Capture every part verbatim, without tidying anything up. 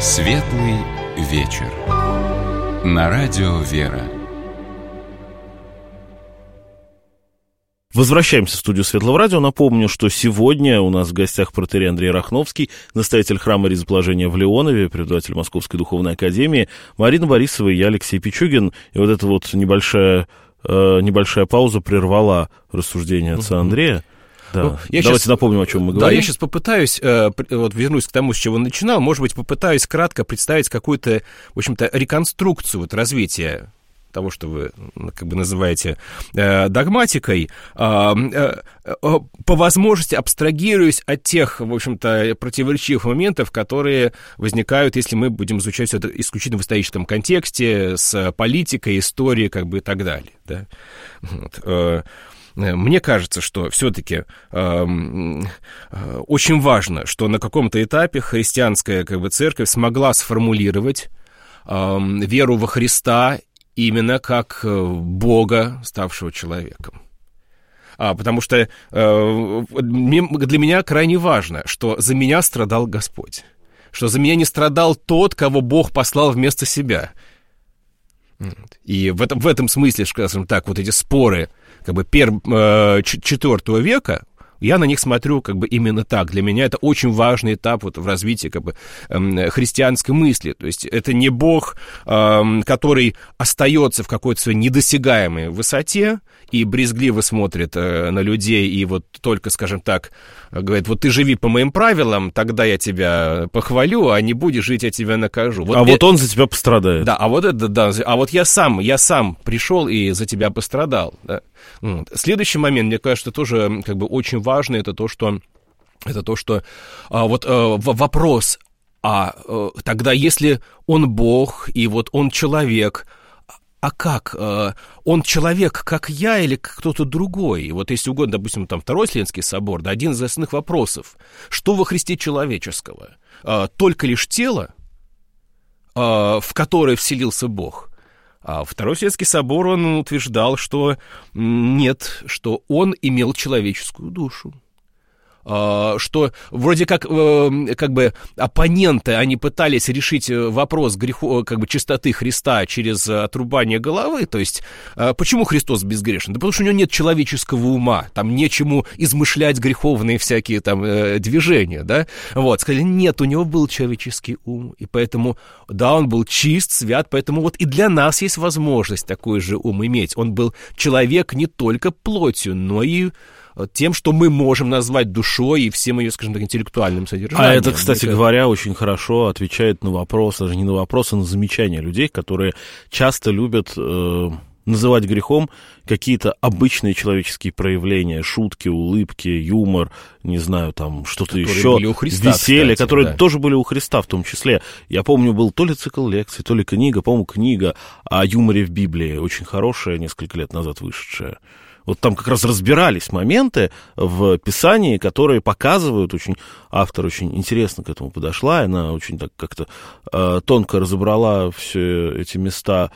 Светлый вечер. На радио «Вера». Возвращаемся в студию Светлого радио. Напомню, что сегодня у нас в гостях протоиерей Андрей Рахновский, настоятель храма Резоположения в Леонове, преподаватель Московской духовной академии, Марина Борисова и я, Алексей Пичугин. И вот эта вот небольшая, э, небольшая пауза прервала рассуждение отца Андрея. Да. Ну, я Давайте сейчас, напомним, о чем мы говорим. Да, я сейчас попытаюсь, э, вот вернусь к тому, с чего начинал, может быть, попытаюсь кратко представить какую-то, в общем-то, реконструкцию вот, развития того, что вы как бы называете э, догматикой, э, э, э, по возможности абстрагируясь от тех, в общем-то, противоречивых моментов, которые возникают, если мы будем изучать все это исключительно в историческом контексте, с политикой, историей, как бы и так далее. Да? Вот, э, Мне кажется, что все-таки э, э, очень важно, что на каком-то этапе христианская как бы, церковь смогла сформулировать э, веру во Христа именно как Бога, ставшего человеком. А, потому что э, для меня крайне важно, что за меня страдал Господь, что за меня не страдал тот, кого Бог послал вместо себя. И в этом, в этом смысле, скажем так, вот эти споры как бы пер, э, четвёртого века, я на них смотрю как бы именно так. Для меня это очень важный этап вот в развитии как бы э, христианской мысли. То есть это не Бог, э, который остается в какой-то своей недосягаемой высоте и брезгливо смотрит э, на людей и вот только, скажем так, говорит, вот ты живи по моим правилам, тогда я тебя похвалю, а не будешь жить, я тебя накажу. Вот а это, вот он за тебя пострадает. Да, а вот это, да, а вот я сам, я сам пришел и за тебя пострадал. Да. Следующий момент, мне кажется, тоже как бы очень важный, это то, что, это то, что а, вот а, вопрос, а, а тогда если он Бог и вот он человек, а как? Он человек, как я, или кто-то другой? И вот если угодно, допустим, там Второй Вселенский собор, да, один из основных вопросов. Что во Христе человеческого? Только лишь тело, в которое вселился Бог? А Второй Вселенский собор, он утверждал, что нет, что он имел человеческую душу. Что вроде как, как бы оппоненты, они пытались решить вопрос греху, как бы чистоты Христа через отрубание головы, то есть почему Христос безгрешен? Да потому что у него нет человеческого ума, там нечему измышлять греховные всякие там движения, да, вот, сказали, нет, у него был человеческий ум, и поэтому, да, он был чист, свят, поэтому вот и для нас есть возможность такой же ум иметь, он был человек не только плотью, но и тем, что мы можем назвать душой и всем ее, скажем так, интеллектуальным содержанием. А это, кстати говоря, очень хорошо отвечает на вопросы, даже не на вопросы, а на замечания людей, которые часто любят э, называть грехом какие-то обычные человеческие проявления, шутки, улыбки, юмор, не знаю, там что-то которые еще, были у Христа, веселье, кстати, которые да. тоже были у Христа в том числе. Я помню, был то ли цикл лекций, то ли книга, по-моему, книга о юморе в Библии, очень хорошая, несколько лет назад вышедшая. Вот там как раз разбирались моменты в Писании, которые показывают, очень, автор очень интересно к этому подошла, она очень так как-то э, тонко разобрала все эти места,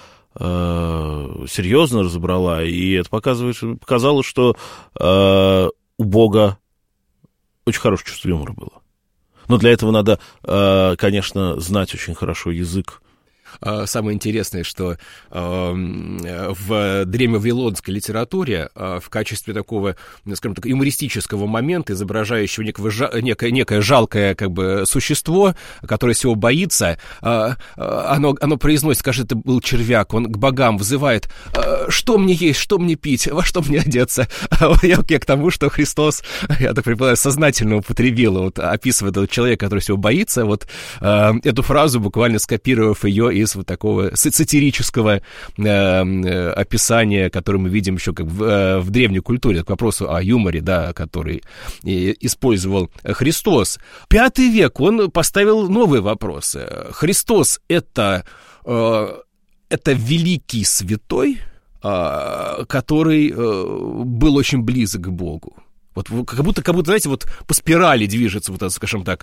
э, серьезно разобрала, и это показывает, показало, что э, у Бога очень хорошее чувство юмора было. Но для этого надо, э, конечно, знать очень хорошо язык. Самое интересное, что э, в древневавилонской литературе э, в качестве такого, скажем так, юмористического момента, изображающего некого, некое, некое жалкое как бы, существо, которое всего боится, э, оно, оно произносит, скажет, это был червяк, он к богам взывает, э, что мне есть, что мне пить, во что мне одеться. Я, я к тому, что Христос, я так предполагаю, сознательно употребил, вот, описывая этого человека, который всего боится, вот э, эту фразу, буквально скопировав ее из вот такого сатирического э, э, описания, которое мы видим еще как в, э, в древней культуре, к вопросу о юморе, да, который э, использовал Христос. Пятый век, он поставил новые вопросы. Христос — это, э, это великий святой, э, который э, был очень близок к Богу. Вот как будто, как будто, знаете, вот по спирали движется, вот, скажем так,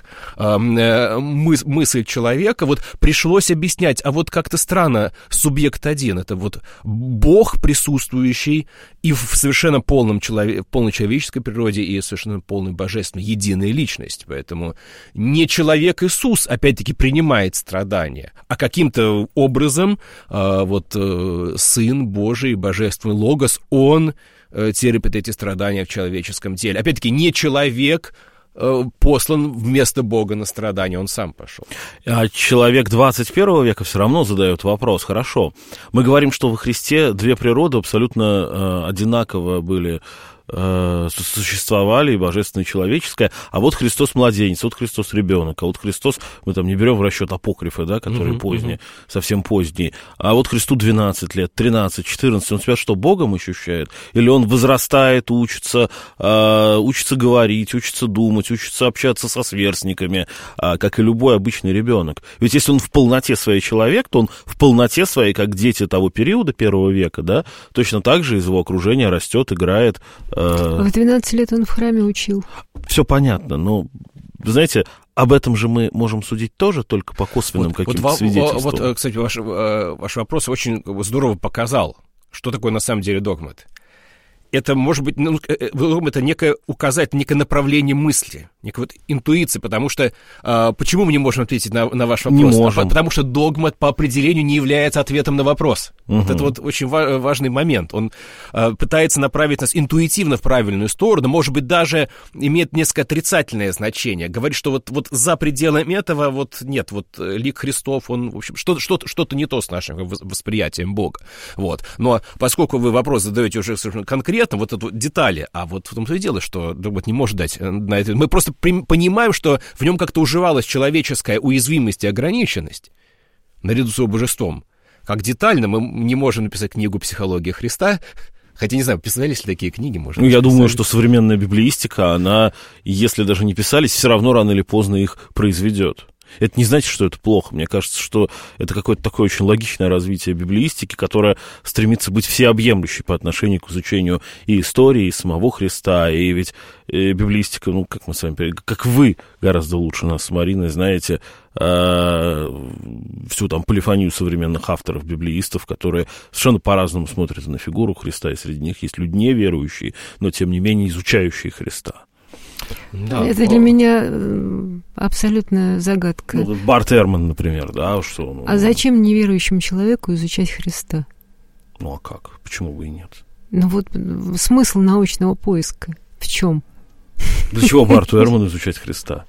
мыс, мысль человека. Вот пришлось объяснять, а вот как-то странно, субъект один, это вот Бог, присутствующий и в совершенно полном человек, полной человеческой природе, и совершенно полной божественной, единая личность. Поэтому не человек Иисус, опять-таки, принимает страдания, а каким-то образом вот Сын Божий, Божественный Логос, Он терпит эти страдания в человеческом теле. Опять-таки, не человек э, послан вместо Бога на страдания, он сам пошел. А человек двадцать первого века все равно задает вопрос, хорошо, мы говорим, что во Христе две природы абсолютно э, одинаково были, э, существовали, и божественное, и человеческое, а вот Христос младенец, вот Христос ребенок, а вот Христос, мы там не берем в расчет апокрифы, да, которые uh-huh, поздние, uh-huh. совсем поздние, а вот Христу двенадцать лет, тринадцать, четырнадцать, он себя что, Богом ощущает? Или он возрастает, учится, э, учится говорить, учится думать, учится общаться со сверстниками, э, как и любой обычный ребенок? Ведь если он в полноте своей человек, то он в полноте своей, как дети того периода, первого века, да, точно так же из его окружения растет, играет. В двенадцать лет он в храме учил. Все понятно, но, вы знаете, об этом же мы можем судить тоже только по косвенным вот, каким-то вот, свидетельствам. Вот, кстати, ваш, ваш вопрос очень здорово показал, что такое на самом деле догмат. Это может быть, ну, это некое указатель, некое направление мысли, некая вот интуиция, потому что а, почему мы не можем ответить на, на ваш вопрос? Не можем. А, потому что догмат по определению не является ответом на вопрос. Угу. Вот это вот очень ва- важный момент. Он а, пытается направить нас интуитивно в правильную сторону, может быть, даже имеет несколько отрицательное значение. Говорит, что вот, вот за пределами этого вот нет, вот лик Христов, он, в общем, что-то, что-то, что-то не то с нашим восприятием Бога. Вот. Но поскольку вы вопрос задаете уже совершенно конкретно, вот это вот детали, а вот в том-то и дело, что догмат не может дать на это. Мы просто при, понимаем, что в нем как-то уживалась человеческая уязвимость и ограниченность наряду с его божеством. Как детально мы не можем написать книгу «Психология Христа», хотя, не знаю, писались ли такие книги, может быть. Ну, я думаю, что современная библеистика, она, если даже не писались, все равно рано или поздно их произведет. Это не значит, что это плохо. Мне кажется, что это какое-то такое очень логичное развитие библеистики, которое стремится быть всеобъемлющей по отношению к изучению и истории, и самого Христа. И ведь и библеистика, ну, как мы с вами, как вы гораздо лучше нас с Мариной знаете, всю там полифонию современных авторов, библеистов, которые совершенно по-разному смотрят на фигуру Христа, и среди них есть люди неверующие, но, тем не менее, изучающие Христа. Да. Это для меня абсолютная загадка. Ну, Барт Эрман, например, да, что он... А зачем неверующему человеку изучать Христа? Ну, а как? Почему бы и нет? Ну, вот смысл научного поиска в чем? Для чего Барту Эрману изучать Христа?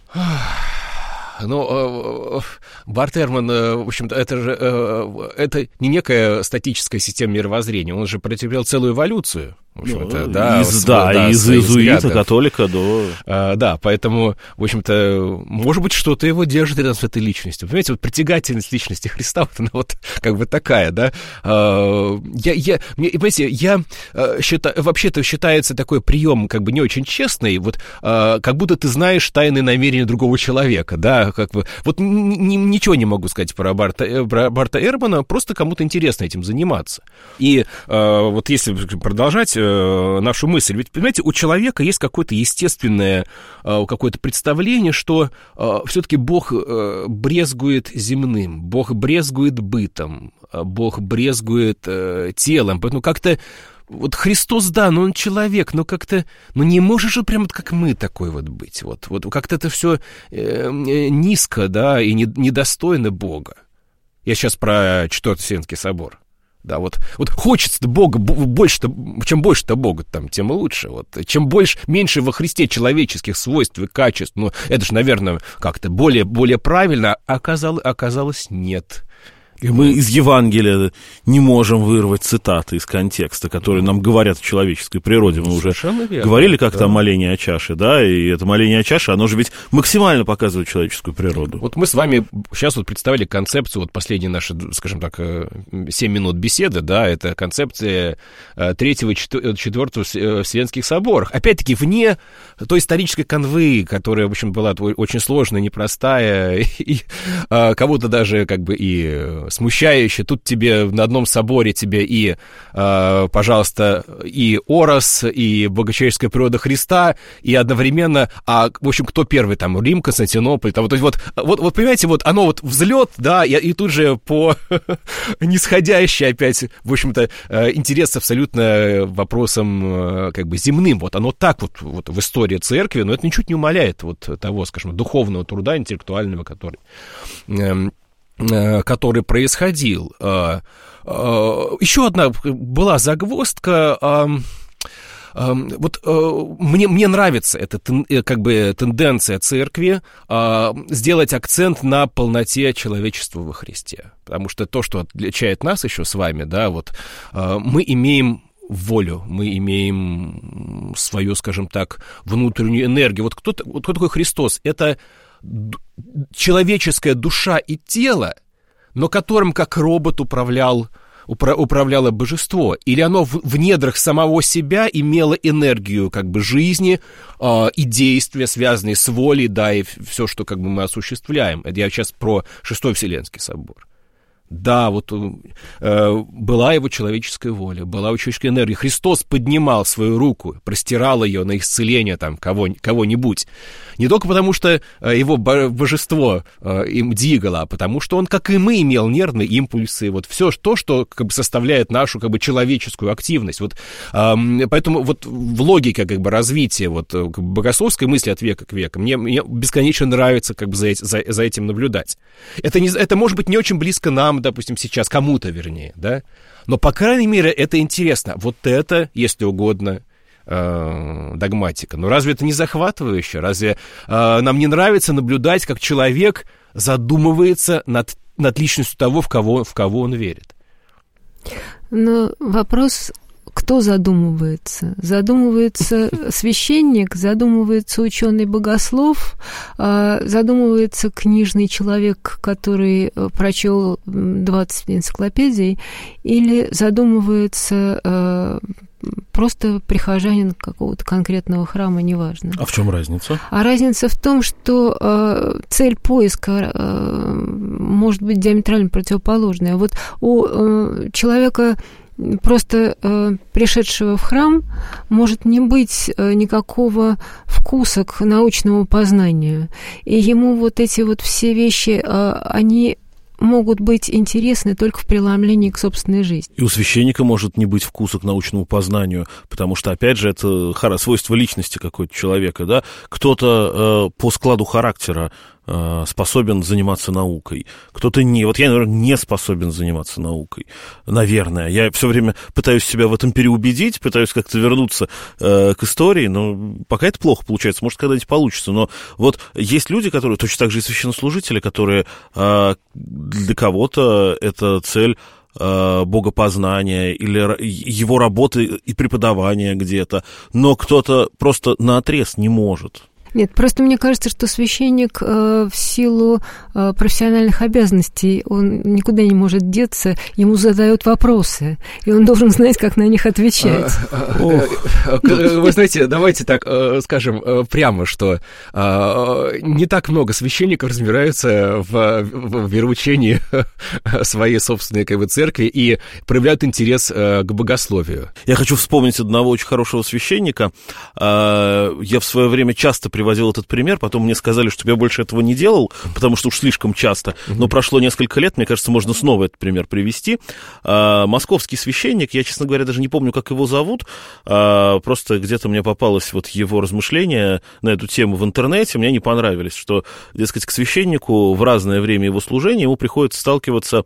Ну, Барт Эрман, в общем-то, это же это не некая статическая система мировоззрения, он же претерпел целую эволюцию. В общем-то, ну, да, из, свой, да, да, из иезуита, католика до... А, да, поэтому, в общем-то, может быть, что-то его держит рядом с этой личностью. Понимаете, вот притягательность личности Христа, вот она вот как бы такая, да. А, я, я, мне, понимаете, я считаю, вообще-то считается такой прием как бы не очень честный, вот а, как будто ты знаешь тайные намерения другого человека, да, как бы. Вот н- н- ничего не могу сказать про Барта, про Барта Эрмана, просто кому-то интересно этим заниматься. И а, вот если продолжать нашу мысль. Ведь, понимаете, у человека есть какое-то естественное какое-то представление, что все-таки Бог брезгует земным, Бог брезгует бытом, Бог брезгует телом. Поэтому как-то вот Христос, да, но он человек, но как-то, ну не можешь же прям вот как мы такой вот быть. Вот, вот как-то это все низко, да, и недостойно Бога. Я сейчас про Четвертый Вселенский собор. Да, вот, вот хочется-то Бога, больше-то, чем больше-то Бога, там, тем лучше. Вот. Чем больше, меньше во Христе человеческих свойств и качеств, ну, это же, наверное, как-то более, более правильно, а оказалось, оказалось нет. И мы из Евангелия не можем вырвать цитаты из контекста, которые нам говорят о человеческой природе. Мы уже верно, говорили как-то да. о молении о чаше, да, и это моление о чаше, оно же ведь максимально показывает человеческую природу. Вот мы с вами сейчас вот представили концепцию, вот последние наши, скажем так, семь минут беседы, да, это концепция третьего и четвертого Вселенских соборов. Опять-таки, вне той исторической канвы, которая, в общем, была очень сложная, непростая, и кого-то даже как бы и смущающе. Тут тебе на одном соборе тебе и, э, пожалуйста, и Орос, и богочеловеческая природа Христа, и одновременно, а, в общем, кто первый там, Рим, Константинополь, там, вот, вот, вот, вот, понимаете, вот оно вот взлет, да, и, и тут же по нисходящей опять, в общем-то, интерес абсолютно вопросам как бы земным. Вот оно так вот, вот в истории церкви, но это ничуть не умаляет вот того, скажем, духовного труда, интеллектуального, который, который происходил. Еще одна была загвоздка. Вот мне, мне нравится эта как бы тенденция церкви сделать акцент на полноте человечества во Христе. Потому что то, что отличает нас еще с вами, да, вот мы имеем волю, мы имеем свою, скажем так, внутреннюю энергию. Вот кто, вот кто такой Христос? Это человеческая душа и тело, но которым как робот управлял управляло божество, или оно в, в недрах самого себя имело энергию как бы жизни э, и действия, связанные с волей, да, и все, что как бы мы осуществляем. Это я сейчас про Шестой Вселенский собор. Да, вот э, была его человеческая воля, была его человеческая энергия. Христос поднимал свою руку, простирал ее на исцеление там кого, кого-нибудь. Не только потому, что его божество э, им двигало, а потому что он, как и мы, имел нервные импульсы. Вот все то, что как бы составляет нашу как бы человеческую активность. Вот, э, поэтому вот в логике как бы развития вот, как бы богословской мысли от века к веку мне, мне бесконечно нравится как бы за, за, за этим наблюдать. Это, не, это может быть не очень близко нам, допустим, сейчас, кому-то, вернее, да, но, по крайней мере, это интересно. Вот это, если угодно, э, догматика. Но разве это не захватывающе? Разве э, нам не нравится наблюдать, как человек задумывается над, над личностью того, в кого, в кого он верит? Но вопрос... Кто задумывается? Задумывается священник, задумывается ученый-богослов, задумывается книжный человек, который прочел двадцать энциклопедий, или задумывается просто прихожанин какого-то конкретного храма, неважно. А в чем разница? А разница в том, что цель поиска может быть диаметрально противоположная. Вот у человека... Просто э, пришедшего в храм может не быть э, никакого вкуса к научному познанию. И ему вот эти вот все вещи, э, они могут быть интересны только в преломлении к собственной жизни. И у священника может не быть вкуса к научному познанию, потому что, опять же, это свойство личности какой-то человека, да? Кто-то э, по складу характера э, способен заниматься наукой, кто-то не. Вот я, наверное, не способен заниматься наукой, наверное. Я все время пытаюсь себя в этом переубедить, пытаюсь как-то вернуться э, к истории, но пока это плохо получается, может, когда-нибудь получится. Но вот есть люди, которые, точно так же и священнослужители, которые... Э, для кого-то это цель э, богопознания или его работы и преподавания где-то, но кто-то просто наотрез не может. Нет, просто мне кажется, что священник э, в силу э, профессиональных обязанностей, он никуда не может деться, ему задают вопросы, и он должен знать, как на них отвечать. Вы знаете, давайте так скажем прямо, что не так много священников разбираются в вероучении своей собственной как бы, церкви и проявляют интерес к богословию. Я хочу вспомнить одного очень хорошего священника. Я в свое время часто приводил этот пример, потом мне сказали, что я больше этого не делал, потому что уж слишком часто, но прошло несколько лет, мне кажется, можно снова этот пример привести. Московский священник, я, честно говоря, даже не помню, как его зовут, просто где-то мне попалось вот его размышления на эту тему в интернете, мне не понравились, что, дескать, к священнику в разное время его служения ему приходится сталкиваться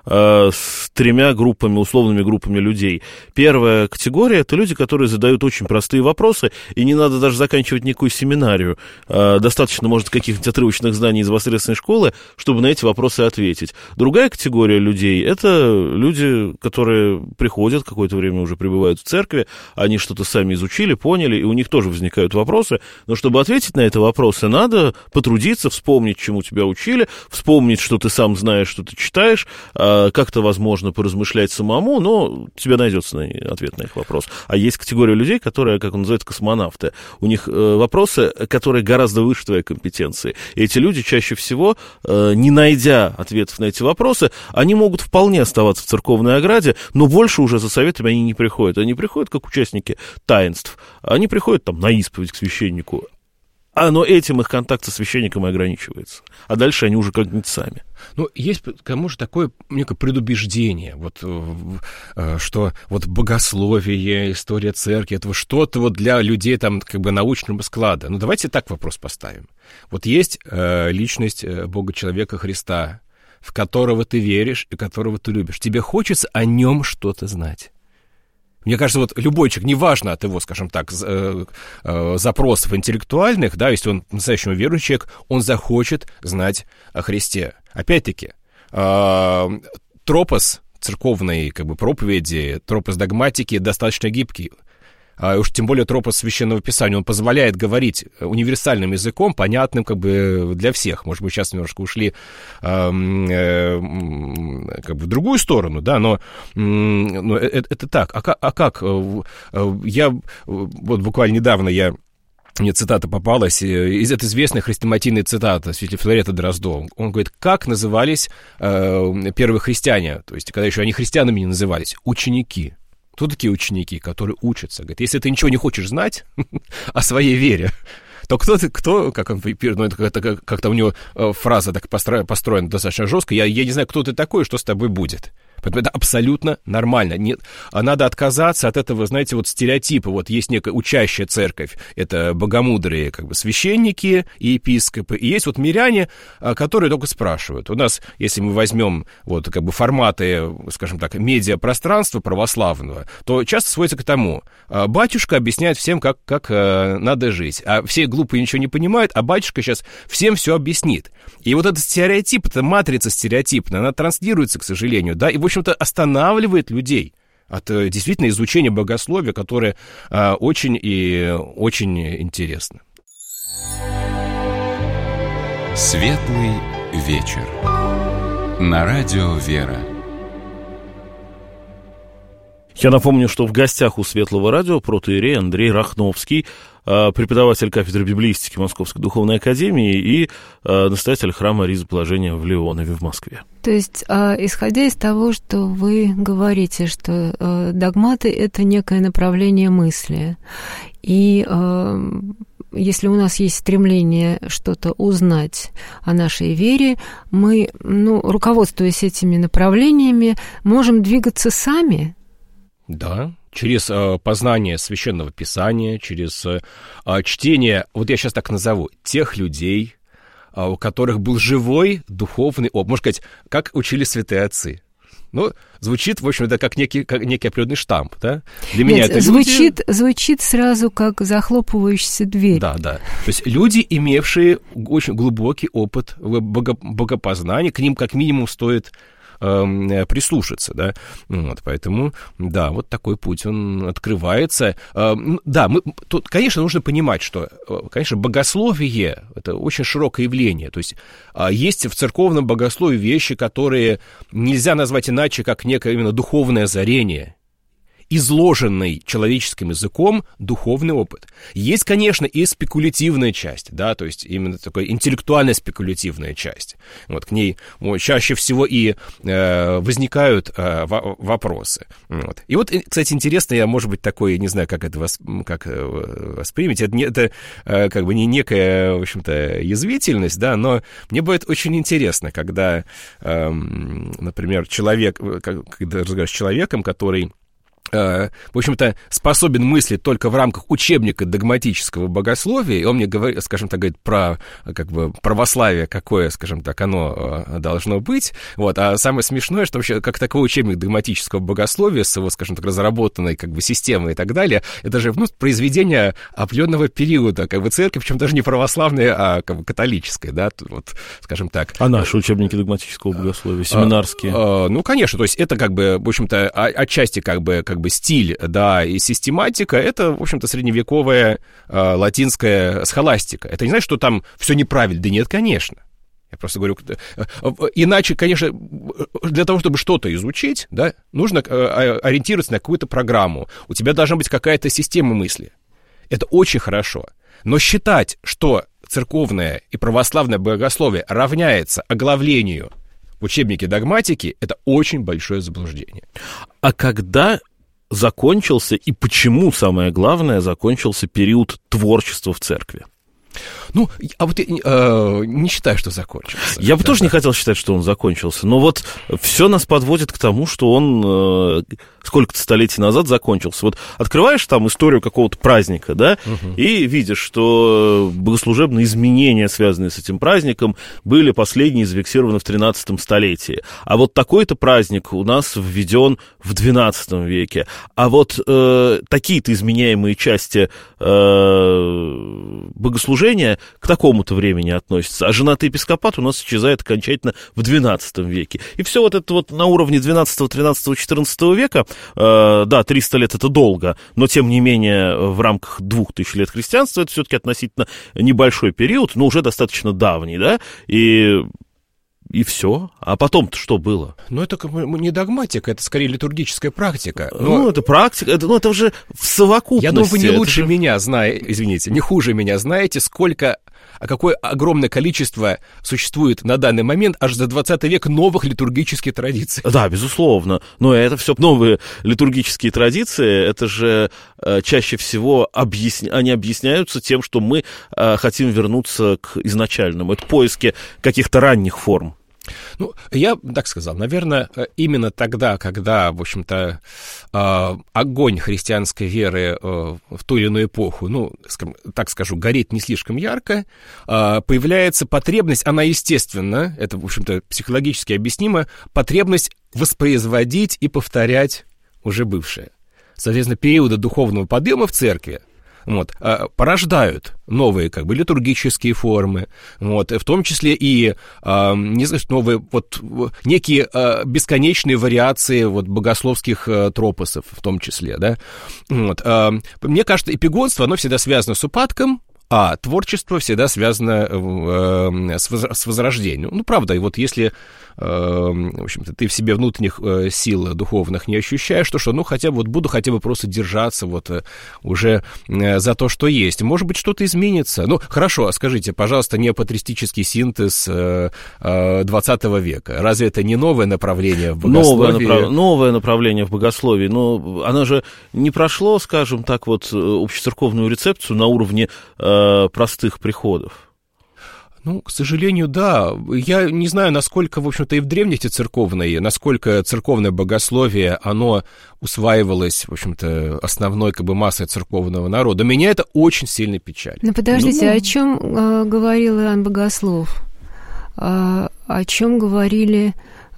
с тремя группами, условными группами людей. Первая категория — это люди, которые задают очень простые вопросы, и не надо даже заканчивать никакую семинарию. Достаточно, может, каких-нибудь отрывочных знаний из воскресной школы, чтобы на эти вопросы ответить. Другая категория людей — это люди, которые приходят, какое-то время уже пребывают в церкви, они что-то сами изучили, поняли, и у них тоже возникают вопросы, но чтобы ответить на эти вопросы, надо потрудиться, вспомнить, чему тебя учили, вспомнить, что ты сам знаешь, что ты читаешь, как-то, возможно, поразмышлять самому, но у тебя найдется ответ на их вопрос. А есть категория людей, которые, как он называется, космонавты. У них вопросы которые гораздо выше твоей компетенции. И эти люди чаще всего, не найдя ответов на эти вопросы, они могут вполне оставаться в церковной ограде, но больше уже за советами они не приходят. Они приходят как участники таинств, они приходят там на исповедь к священнику, а, но этим их контакт со священником и ограничивается. А дальше они уже как-нибудь сами. Ну, есть к тому же такое некое предубеждение, вот, что вот богословие, история церкви, это что-то вот для людей там как бы научного склада. Ну, давайте так вопрос поставим. Вот есть э, личность Бога-человека Христа, в которого ты веришь и которого ты любишь. Тебе хочется о нем что-то знать. Мне кажется, вот любой человек, неважно от его, скажем так, запросов интеллектуальных, да, если он настоящий верующий человек, он захочет знать о Христе. Опять-таки, тропос церковной как бы, проповеди, тропос догматики достаточно гибкий. А уж тем более тропос Священного Писания, он позволяет говорить универсальным языком, понятным как бы для всех. Может быть, сейчас немножко ушли э, э, как бы в другую сторону, да, но, но это, это так. А как? А как? Я вот буквально недавно я мне цитата попалась из этой известной хрестоматийной цитаты святителя Филарета Дроздова. Он говорит, как назывались э, первые христиане, то есть когда еще они христианами не назывались, ученики. Кто такие ученики, которые учатся? Говорит, если ты ничего не хочешь знать о своей вере, то кто ты, кто, как он, ну, это как-то у него фраза так построена достаточно жестко, я, я не знаю, кто ты такой, что с тобой будет. Поэтому это абсолютно нормально. Нет, надо отказаться от этого, знаете, вот стереотипа. Вот есть некая учащая церковь, это богомудрые как бы священники и епископы, и есть вот миряне, которые только спрашивают. У нас, если мы возьмем вот как бы форматы, скажем так, медиапространства православного, то часто сводится к тому, батюшка объясняет всем, как, как надо жить, а все глупые ничего не понимают, а батюшка сейчас всем все объяснит. И вот этот стереотип, эта матрица стереотипная, она транслируется, к сожалению, да, и в общем-то, останавливает людей от действительно изучения богословия, которое а, очень и очень интересно. Светлый вечер. На радио «Вера». Я напомню, что в гостях у Светлого радио протоиерей Андрей Рахновский, преподаватель кафедры библеистики Московской духовной академии и настоятель храма Ризоположения в Леонове в Москве. То есть, исходя из того, что вы говорите, что догматы — это некое направление мысли, и если у нас есть стремление что-то узнать о нашей вере, мы, ну, руководствуясь этими направлениями, можем двигаться сами. Да, через э, познание Священного Писания, через э, чтение, вот я сейчас так назову, тех людей, э, у которых был живой духовный опыт. Можно сказать, как учили святые отцы. Ну, звучит, в общем, это как некий, как некий определенный штамп, да? Для Нет, меня это звучит, люди... звучит сразу как захлопывающаяся дверь. Да, да. То есть люди, имевшие очень глубокий опыт бого, богопознания, к ним как минимум стоит... прислушаться, да, вот, поэтому, да, вот такой путь, он открывается. Да, мы, тут, конечно, нужно понимать, что, конечно, богословие — это очень широкое явление, то есть есть в церковном богословии вещи, которые нельзя назвать иначе, как некое именно духовное озарение, изложенный человеческим языком духовный опыт. Есть, конечно, и спекулятивная часть, да, то есть именно такая интеллектуальная спекулятивная часть. Вот к ней чаще всего и э, возникают э, вопросы. Вот. И вот, кстати, интересно, я, может быть, такой, не знаю, как это вас, как воспримете, это, это э, как бы не некая, в общем-то, язвительность, да, но мне будет очень интересно, когда, э, например, человек, когда разговариваешь с человеком, который в общем-то, способен мыслить только в рамках учебника догматического богословия, и он мне говорит, скажем так, говорит про как бы православие, какое, скажем так, оно должно быть. Вот. А самое смешное, что вообще как таковой учебник догматического богословия с его, скажем так, разработанной как бы системой и так далее, это же, ну, произведение определенного периода, как бы церкви, причем даже не православная, а как бы католическая, да, вот, скажем так. А наши учебники догматического богословия, семинарские? А, а, ну, конечно, то есть это как бы, в общем-то, отчасти как бы, как бы стиль, да, и систематика, это, в общем-то, средневековая э, латинская схоластика. Это не значит, что там все неправильно. Да нет, конечно. Я просто говорю, э, э, иначе, конечно, для того, чтобы что-то изучить, да, нужно э, ориентироваться на какую-то программу. У тебя должна быть какая-то система мысли. Это очень хорошо. Но считать, что церковное и православное богословие равняется оглавлению в учебнике догматики, это очень большое заблуждение. А когда закончился и почему, самое главное, закончился период творчества в церкви? Ну, а вот я э, не считаю, что закончился. Я бы да, тоже да. не хотел считать, что он закончился, но вот все нас подводит к тому, что он э, сколько-то столетий назад закончился. Вот открываешь там историю какого-то праздника, да, угу. и видишь, что богослужебные изменения, связанные с этим праздником, были последние зафиксированы в тринадцатом столетии. А вот такой-то праздник у нас введен в двенадцатом веке. А вот э, такие-то изменяемые части э, богослужения к такому-то времени относятся, а женатый епископат у нас исчезает окончательно в двенадцатом веке. И все вот это вот на уровне двенадцатого, тринадцатого, четырнадцатого века, э, да, триста лет это долго, но тем не менее в рамках двух тысяч лет христианства это все-таки относительно небольшой период, но уже достаточно давний, да, и... И все. А потом-то что было? Ну, это не догматика, это скорее литургическая практика. Но... Ну, это практика, это, ну, это уже в совокупности. Я думаю, вы не лучше же... меня знаете, извините, не хуже меня знаете, сколько, а какое огромное количество существует на данный момент аж за двадцатый век новых литургических традиций. Да, безусловно. Но это все новые литургические традиции, это же э, чаще всего объясня... они объясняются тем, что мы э, хотим вернуться к изначальному. Это поиски каких-то ранних форм. Ну, я так сказал, наверное, именно тогда, когда, в общем-то, огонь христианской веры в ту или иную эпоху, ну, так скажу, горит не слишком ярко, появляется потребность, она естественно, это, в общем-то, психологически объяснимо, потребность воспроизводить и повторять уже бывшее. Соответственно, периоды духовного подъема в церкви вот, порождают новые как бы литургические формы, вот, в том числе и не знаю, новые вот, некие бесконечные вариации вот, богословских тропосов в том числе. Да? Вот. Мне кажется, эпигонство, оно всегда связано с упадком, а творчество всегда связано э, с, воз, с возрождением. Ну, правда, и вот если, э, в общем-то, ты в себе внутренних э, сил духовных не ощущаешь, то что, ну, хотя бы вот буду хотя бы просто держаться вот э, уже э, за то, что есть. Может быть, что-то изменится. Ну, хорошо, скажите, пожалуйста, неопатристический синтез э, э, двадцатого века. Разве это не новое направление в богословии? Новое, направ... новое направление в богословии, но оно же не прошло, скажем так, вот общецерковную рецепцию на уровне э, простых приходов. Ну, к сожалению, да. Я не знаю, насколько, в общем-то, и в древности церковной, насколько церковное богословие, оно усваивалось, в общем-то, основной как бы массой церковного народа. Меня это очень сильно печалит. Ну, подождите, ну, о чем э, говорил Иоанн Богослов? Э, о чем говорили...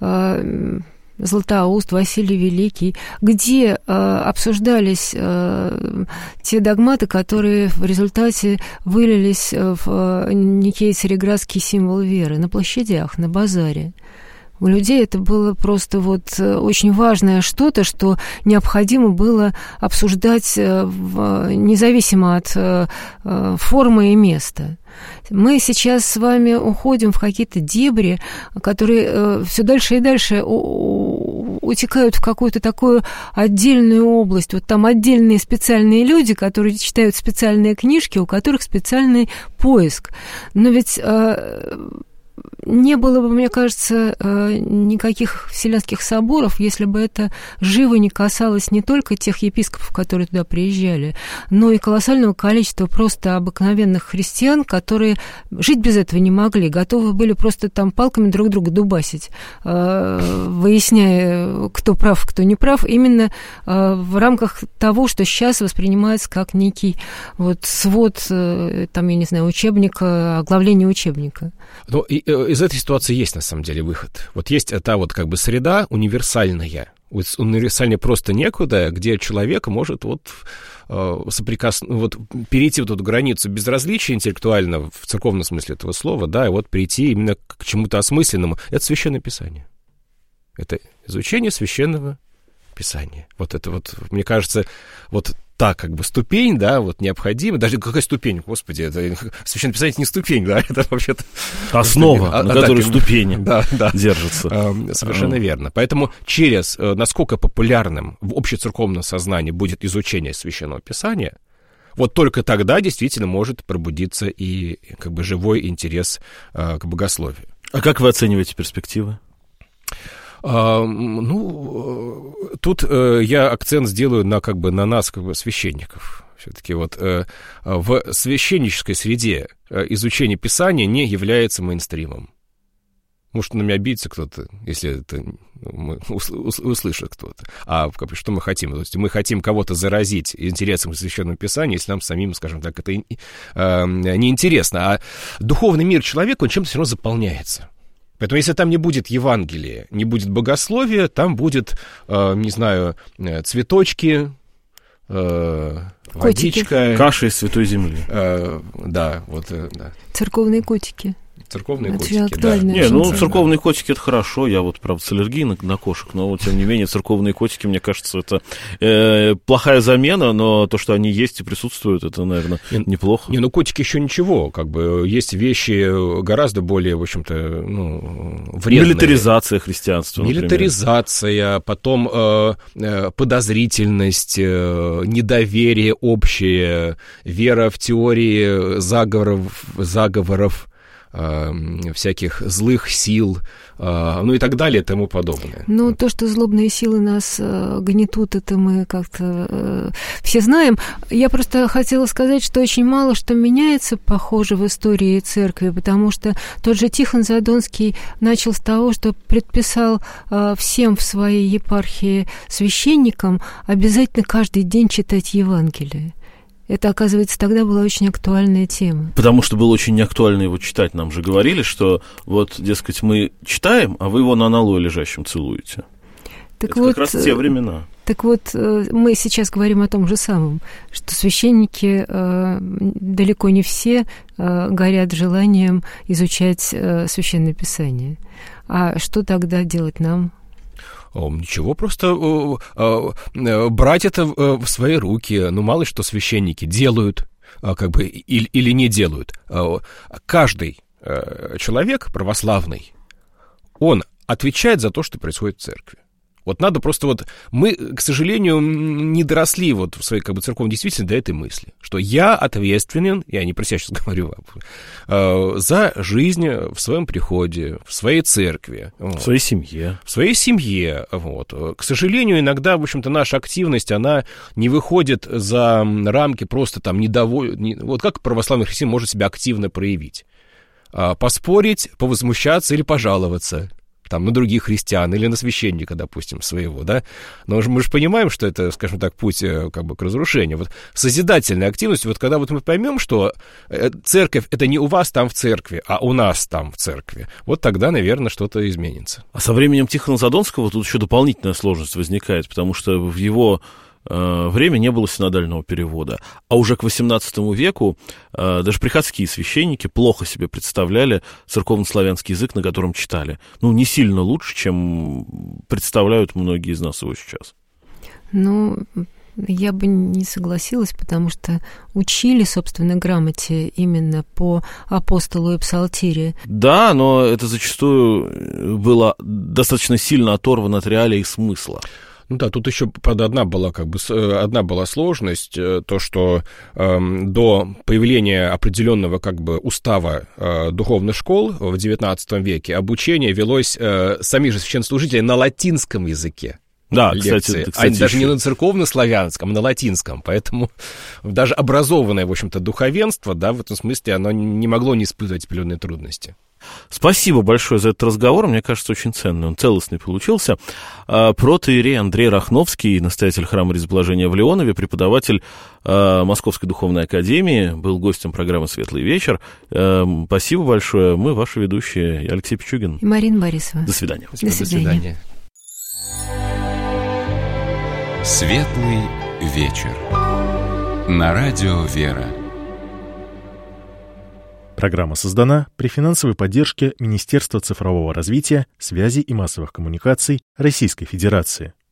Э, Златоуст, Василий Великий, где э, обсуждались э, те догматы, которые в результате вылились в э, некий цареградский символ веры на площадях, на базаре. У людей это было просто вот очень важное что-то, что необходимо было обсуждать в, независимо от э, формы и места. Мы сейчас с вами уходим в какие-то дебри, которые э, все дальше и дальше у, у, утекают в какую-то такую отдельную область. Вот там отдельные специальные люди, которые читают специальные книжки, у которых специальный поиск. Но ведь... Э, не было бы, мне кажется, никаких вселенских соборов, если бы это живо не касалось не только тех епископов, которые туда приезжали, но и колоссального количества просто обыкновенных христиан, которые жить без этого не могли, готовы были просто там палками друг друга дубасить, выясняя, кто прав, кто не прав, именно в рамках того, что сейчас воспринимается как некий вот свод, там, я не знаю, учебника, оглавление учебника. Ну, и, из этой ситуации есть, на самом деле, выход. Вот есть та вот как бы среда универсальная. Универсальнее просто некуда, где человек может вот, соприкос... вот перейти вот эту границу безразличия интеллектуального, в церковном смысле этого слова, да, и вот прийти именно к чему-то осмысленному. Это Священное Писание. Это изучение Священного Писания. Вот это вот, мне кажется, вот та как бы ступень, да, вот необходима. Даже какая ступень, господи, это Священное Писание — это не ступень, да, это вообще-то... Основа, а, на а, которой да, ступени да, да. держатся. Совершенно а. верно. Поэтому через, насколько популярным в общецерковном сознании будет изучение Священного Писания, Вот только тогда действительно может пробудиться и как бы живой интерес э, к богословию. А как вы оцениваете перспективы? А, ну, тут э, я акцент сделаю на, как бы, на нас, как бы, священников. Все-таки вот э, в священнической среде изучение Писания не является мейнстримом. Может, на меня обидится кто-то, если это услышит кто-то. А что мы хотим? То есть мы хотим кого-то заразить интересом к Священному Писанию, если нам самим, скажем так, это э, неинтересно. А духовный мир человека, он чем-то все равно заполняется. Поэтому если там не будет Евангелия, не будет богословия, там будет, э, не знаю, цветочки, э, водичка. Каша из святой земли. Э, да, вот, э, да. Церковные котики. Церковные это котики, да. Не, ну, церковные котики — это хорошо, я вот, правда, с аллергией на, на кошек, но, вот, тем не менее, церковные котики, мне кажется, это э, плохая замена, но то, что они есть и присутствуют, это, наверное, не, неплохо. Не, ну, котики еще ничего, как бы, есть вещи гораздо более, в общем-то, ну, вредные. Милитаризация христианства, например. Милитаризация, потом э, э, подозрительность, э, недоверие общее, вера в теории заговоров, заговоров, всяких злых сил, ну и так далее, и тому подобное. Ну, то, что злобные силы нас гнетут, это мы как-то все знаем. Я просто хотела сказать, что очень мало что меняется, похоже, в истории церкви, потому что тот же Тихон Задонский начал с того, что предписал всем в своей епархии священникам обязательно каждый день читать Евангелие. Это, оказывается, тогда была очень актуальная тема. Потому что было очень неактуально его читать. Нам же говорили, что вот, дескать, мы читаем, а вы его на аналое лежащем целуете. Так это вот, как раз те времена. Так вот, мы сейчас говорим о том же самом, что священники э, далеко не все э, горят желанием изучать э, Священное Писание. А что тогда делать нам? Ничего, просто э, э, брать это в свои руки. Ну, мало что священники делают, э, как бы, или, или не делают. Э, каждый э, человек православный, он отвечает за то, что происходит в церкви. Вот надо просто вот... Мы, к сожалению, не доросли вот в своей, как бы, церковной действительности до этой мысли, что я ответственен, я не про себя сейчас говорю, э, за жизнь в своем приходе, в своей церкви. В своей семье. В своей семье, вот. К сожалению, иногда, в общем-то, наша активность, она не выходит за рамки просто там недоволь... Не... Вот как православный христианин может себя активно проявить? Поспорить, повозмущаться или пожаловаться там, на других христиан или на священника, допустим, своего, да, но мы же понимаем, что это, скажем так, путь как бы к разрушению. Вот созидательная активность, вот когда вот мы поймем, что церковь — это не у вас там в церкви, а у нас там в церкви, вот тогда, наверное, что-то изменится. А со временем Тихона Задонского тут еще дополнительная сложность возникает, потому что в его время не было синодального перевода. А уже к восемнадцатому веку э, даже приходские священники плохо себе представляли церковнославянский язык, на котором читали. Ну, не сильно лучше, чем представляют многие из нас его сейчас. Ну, я бы не согласилась, потому что учили, собственно, грамоте именно по апостолу и псалтире. Да, но это зачастую было достаточно сильно оторвано от реалий и смысла. Ну да, тут еще, правда, одна была, как бы, одна была сложность, то, что э, до появления определенного, как бы, устава э, духовных школ в девятнадцатом веке обучение велось э, самих же священнослужителей на латинском языке. Да, лекции, кстати, это, кстати, а даже еще... не на церковно-славянском, а на латинском. Поэтому даже образованное, в общем-то, духовенство, да, в этом смысле, оно не могло не испытывать определенные трудности. Спасибо большое за этот разговор, мне кажется, очень ценный, он целостный получился. Протоиерей Андрей Рахновский, настоятель храма Резоблажения в Леонове, преподаватель Московской духовной академии, был гостем программы «Светлый вечер». Спасибо большое, мы ваши ведущие, Алексей Пичугин и Марина Борисова. До свидания. До свидания. До свидания. «Светлый вечер» на радио «Вера». Программа создана при финансовой поддержке Министерства цифрового развития, связи и массовых коммуникаций Российской Федерации.